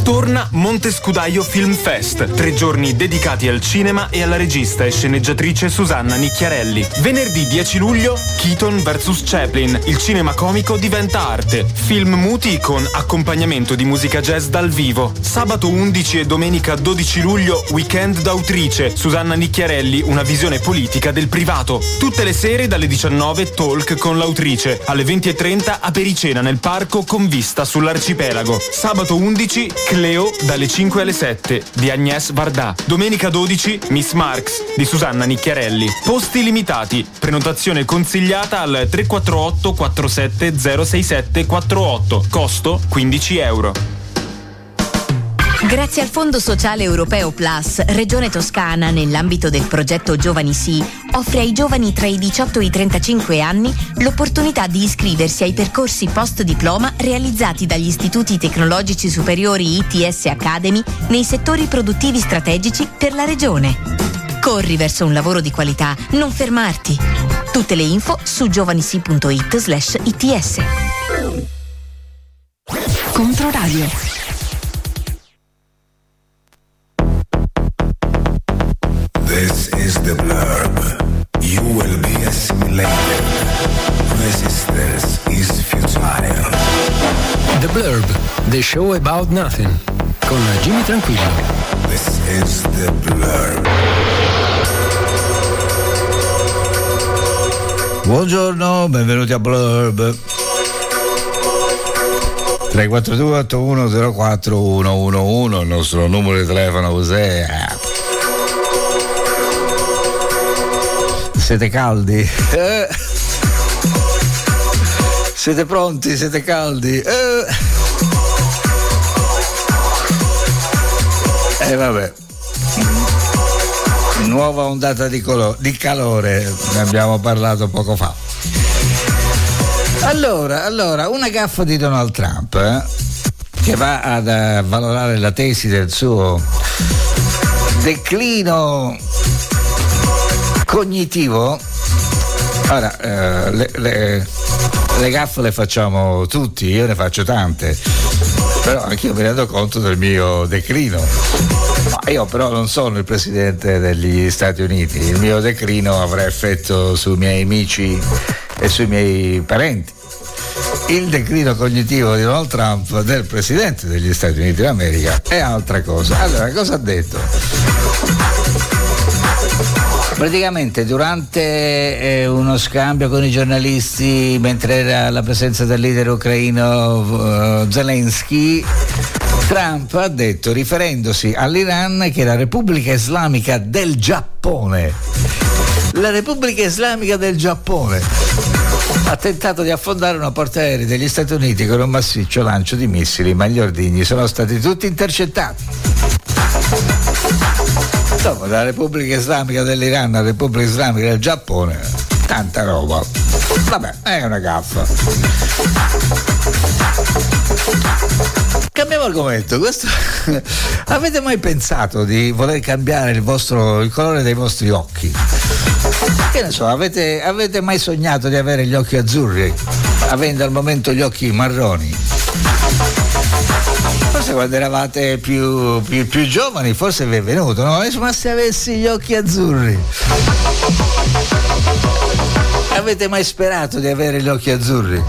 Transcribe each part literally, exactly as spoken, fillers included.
Torna Montescudaio Film Fest, tre giorni dedicati al cinema e alla regista e sceneggiatrice Susanna Nicchiarelli. Venerdì dieci luglio, Keaton versus Chaplin, il cinema comico diventa arte. Film muti con accompagnamento di musica jazz dal vivo. Sabato undici e domenica dodici luglio, Weekend d'autrice, Susanna Nicchiarelli, una visione politica del privato. Tutte le sere dalle diciannove talk con l'autrice, alle venti e trenta apericena nel parco con vista sull'arcipelago. Sabato undici, Cleo dalle cinque alle sette di Agnès Varda. Domenica dodici, Miss Marx di Susanna Nicchiarelli. Posti limitati. Prenotazione consigliata al tre quattro otto quattro sette zero sei sette quattro otto. Costo quindici euro. Grazie al Fondo Sociale Europeo Plus, Regione Toscana, nell'ambito del progetto Giovani Sì, offre ai giovani tra i diciotto e i trentacinque anni l'opportunità di iscriversi ai percorsi post-diploma realizzati dagli istituti tecnologici superiori I T S Academy nei settori produttivi strategici per la Regione. Corri verso un lavoro di qualità, non fermarti. Tutte le info su giovanisi.it slash its. Controradio. This is the blurb. You will be assimilated. Resistance is futile. The Blurb, the show about nothing, con Jimmy Tranquillo. This is the blurb. Buongiorno, benvenuti a Blurb. tre quattro due otto uno zero quattro uno uno uno, il nostro numero di telefono cos'è? Siete caldi? Eh. Siete pronti? Siete caldi? Eh, eh vabbè. Nuova ondata di, colo- di calore, ne abbiamo parlato poco fa. Allora, allora, una gaffa di Donald Trump eh, che va ad uh, valorare la tesi del suo declino cognitivo. Ora, eh, le, le, le gaffe le facciamo tutti, io ne faccio tante, però anch'io mi rendo conto del mio declino. Ma io però non sono il presidente degli Stati Uniti, il mio declino avrà effetto sui miei amici e sui miei parenti. Il declino cognitivo di Donald Trump, del presidente degli Stati Uniti d'America, è altra cosa. Allora, cosa ha detto? Praticamente durante eh, uno scambio con i giornalisti, mentre era alla presenza del leader ucraino uh, Zelensky, Trump ha detto, riferendosi all'Iran, che la Repubblica Islamica del Giappone, la Repubblica Islamica del Giappone ha tentato di affondare una portaerei degli Stati Uniti con un massiccio lancio di missili, ma gli ordigni sono stati tutti intercettati. Insomma, dalla Repubblica Islamica dell'Iran alla Repubblica Islamica del Giappone, tanta roba. Vabbè, è una gaffa. Cambiamo argomento. Questo... Avete mai pensato di voler cambiare il vostro il colore dei vostri occhi? Che ne so, avete, avete mai sognato di avere gli occhi azzurri, avendo al momento gli occhi marroni? Forse quando eravate più, più, più giovani, forse vi è venuto, no? Ma se avessi gli occhi azzurri. Avete mai sperato di avere gli occhi azzurri?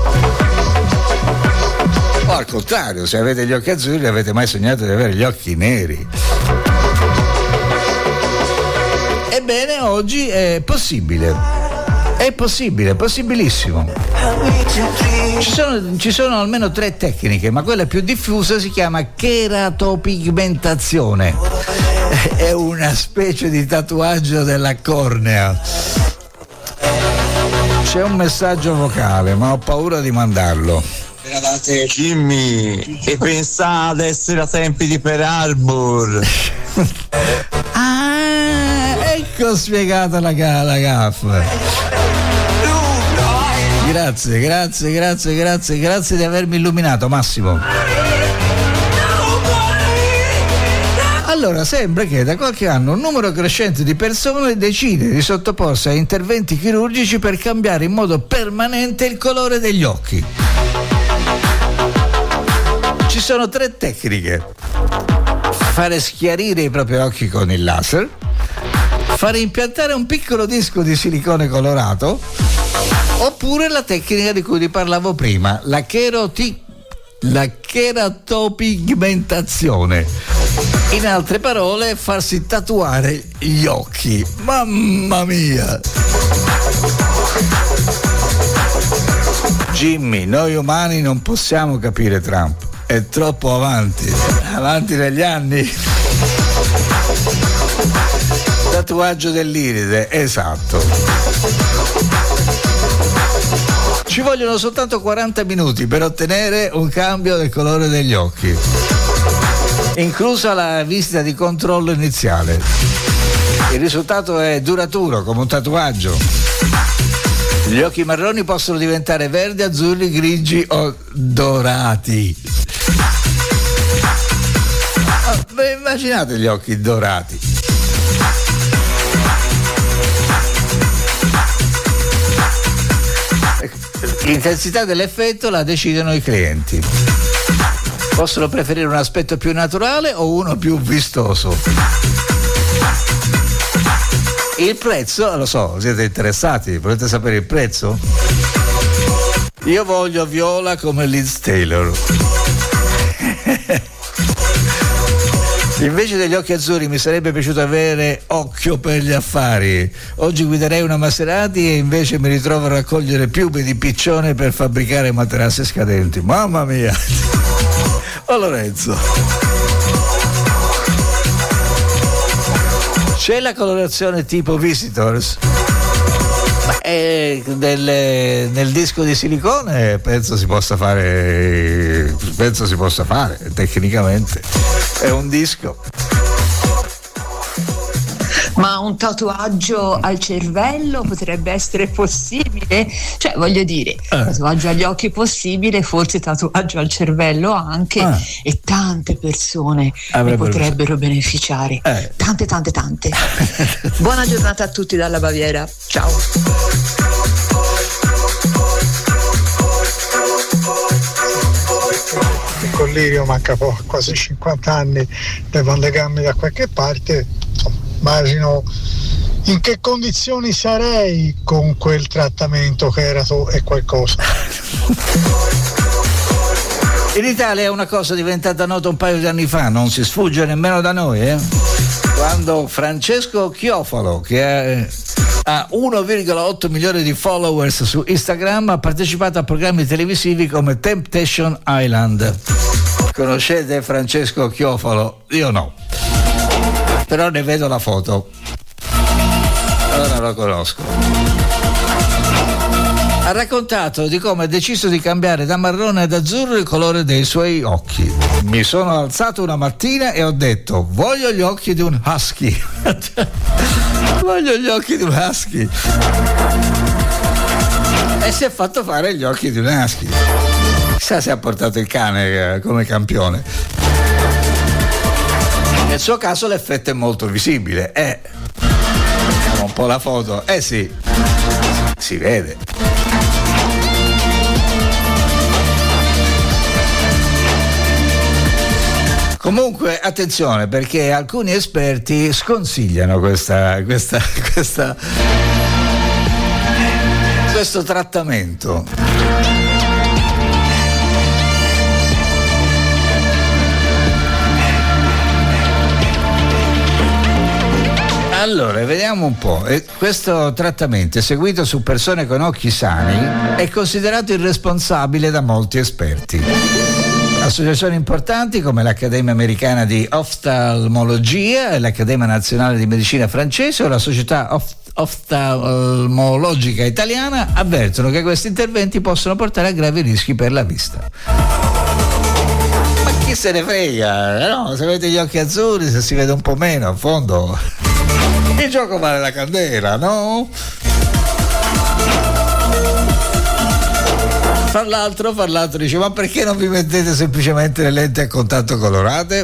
O al contrario, se avete gli occhi azzurri, avete mai sognato di avere gli occhi neri? Ebbene, oggi è possibile. È possibile, è possibilissimo. Ci sono, ci sono almeno tre tecniche, ma quella più diffusa si chiama cheratopigmentazione. È una specie di tatuaggio della cornea. C'è un messaggio vocale, ma ho paura di mandarlo. Jimmy, e pensa ad essere a tempi di Pearl Harbor. Ah, ecco spiegata la, la gaffa. Grazie, grazie, grazie, grazie, grazie di avermi illuminato, Massimo. Allora, sembra che da qualche anno un numero crescente di persone decide di sottoporsi a interventi chirurgici per cambiare in modo permanente il colore degli occhi. Ci sono tre tecniche. fare schiarire i propri occhi con il laser, fare impiantare un piccolo disco di silicone colorato, oppure la tecnica di cui vi parlavo prima, la cheroti la cheratopigmentazione. In altre parole, farsi tatuare gli occhi. Mamma mia! Jimmy, noi umani non possiamo capire Trump, è troppo avanti, avanti negli anni. Tatuaggio dell'iride, esatto. Ci vogliono soltanto quaranta minuti per ottenere un cambio del colore degli occhi, inclusa la visita di controllo iniziale. Il risultato è duraturo come un tatuaggio. Gli occhi marroni possono diventare verdi, azzurri, grigi o dorati. Ah, beh, immaginate gli occhi dorati. L'intensità dell'effetto la decidono i clienti. Possono preferire un aspetto più naturale o uno più vistoso. Il prezzo, lo so, siete interessati? Volete sapere il prezzo? Io voglio viola come Liz Taylor. Invece degli occhi azzurri mi sarebbe piaciuto avere occhio per gli affari. Oggi guiderei una Maserati e invece mi ritrovo a raccogliere piume di piccione per fabbricare materassi scadenti. Mamma mia! Oh Lorenzo! C'è la colorazione tipo Visitors? E nel, nel disco di silicone penso si possa fare, penso si possa fare tecnicamente. È un disco. Ma un tatuaggio al cervello potrebbe essere possibile? Cioè, voglio dire, eh. tatuaggio agli occhi possibile, forse tatuaggio al cervello anche, eh. e tante persone ne potrebbero beneficiare. Eh. Tante, tante, tante. Buona giornata a tutti dalla Baviera. Ciao. Il collirio manca poco, quasi cinquanta anni, devo legarmi da qualche parte. Immagino in che condizioni sarei con quel trattamento che era to- e qualcosa. In Italia è una cosa diventata nota un paio di anni fa, non si sfugge nemmeno da noi, eh? Quando Francesco Chiofalo, che è, ha uno virgola otto milioni di followers su Instagram, ha partecipato a programmi televisivi come Temptation Island. Conoscete Francesco Chiofalo? Io no, però ne vedo la foto, allora lo conosco. Ha raccontato di come ha deciso di cambiare da marrone ad azzurro il colore dei suoi occhi. Mi sono alzato una mattina e ho detto: voglio gli occhi di un husky. Voglio gli occhi di un husky. E si è fatto fare gli occhi di un husky. Chissà se ha portato il cane eh, come campione. Nel suo caso l'effetto è molto visibile. Eh, vediamo un po' la foto. Eh sì, si vede. Comunque attenzione, perché alcuni esperti sconsigliano questa, questa, questa, questo trattamento. Allora, vediamo un po'. Questo trattamento, eseguito su persone con occhi sani, è considerato irresponsabile da molti esperti. Associazioni importanti come l'Accademia Americana di Oftalmologia e l'Accademia Nazionale di Medicina francese o la Società Oft- Oftalmologica Italiana avvertono che questi interventi possono portare a gravi rischi per la vista. Ma chi se ne frega? No, se avete gli occhi azzurri, se si vede un po' meno, in fondo il gioco vale la candela, no? Fra l'altro, fra l'altro dice: ma perché non vi mettete semplicemente le lenti a contatto colorate?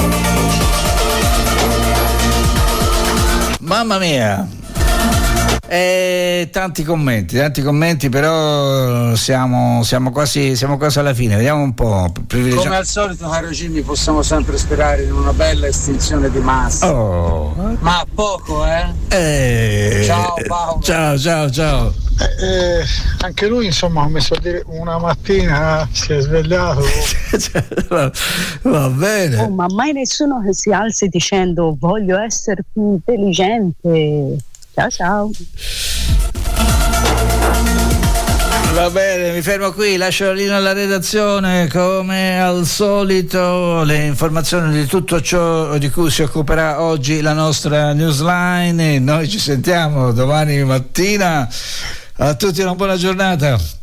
Mamma mia! E tanti commenti, tanti commenti, però siamo, siamo quasi siamo quasi alla fine. Vediamo un po'. Come al solito, caro Jimmy, possiamo sempre sperare in una bella estinzione di massa. Oh. Ma poco, eh? eh ciao Paolo. Ciao, ciao, ciao. Eh, anche lui, insomma, ha messo a dire una mattina si è svegliato. va, va bene. Oh, ma mai nessuno che si alzi dicendo voglio essere più intelligente. Ciao ciao. Va bene, mi fermo qui, lascio la linea alla redazione. Come al solito le informazioni di tutto ciò di cui si occuperà oggi la nostra newsline. Noi ci sentiamo domani mattina. A tutti una buona giornata.